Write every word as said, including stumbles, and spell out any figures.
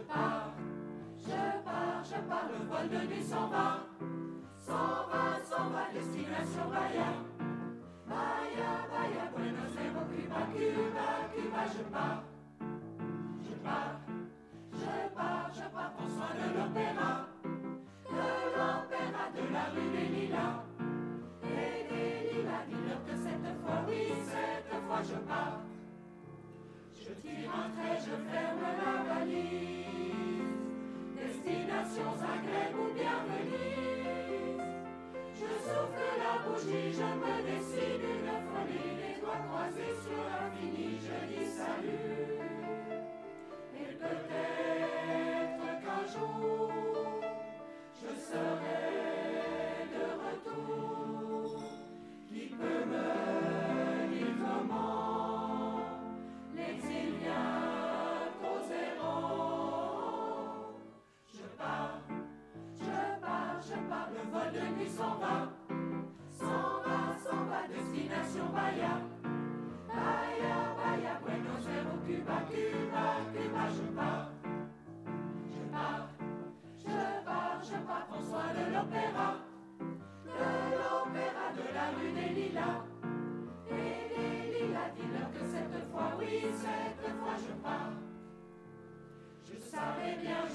pars, je pars, je pars, le vol de nuit s'en va, s'en va, s'en va, destination Bahia. Bahia, Bahia, Buenos Aires, Cuba, Cuba, Cuba, je pars, je pars, je pars, je pars, prends soin de l'opéra, de l'opéra, de la rue des Lilas, et des Lilas, dis-leur que cette fois, oui, cette fois je pars. Je tire un trait, je ferme la valise, destination Zagreb ou bien Venise. Je souffle la bougie, je me décide une folie, les doigts croisés sur l'infini, je dis salut. Et peut-être qu'un jour, je serai de retour. Qui peut me dire comment l'exil vient aux errants? Je pars, je pars, je pars, le vol de nuit s'en va, s'en va, s'en va, destination Bahia. Bahia, Bahia, Buenos Aires, Cuba, Cuba, Cuba, je pars, je pars, je pars, je pars, prends soin de l'opéra, de l'opéra, de la rue des Lilas, et des Lilas, dis-leur que cette fois, oui, cette fois je pars. Je savais bien